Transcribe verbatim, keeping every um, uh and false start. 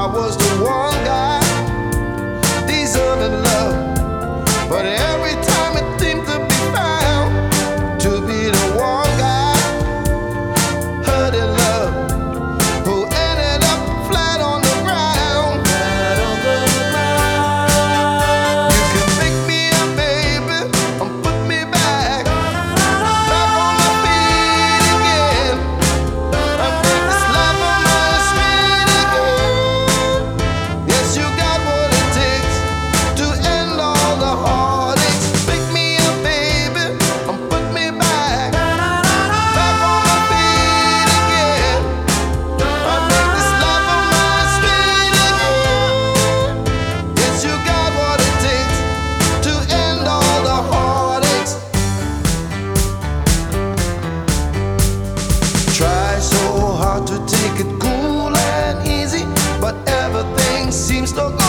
was the one guy deserving love, but every time it seemed to be found to be the one guy hurt in love, who ended up flat on the ground. Flat on the ground. You can pick me up, baby, and put me back, back on my feet again. And make the slap on my street again. Yes, you got what it takes to end all the heartaches. Pick me up, baby, and put me back, back on my feet again. And make the slap on my street again. Yes, you got what it takes to end all the heartaches. Try so hard to take it cool and easy, but everything seems to go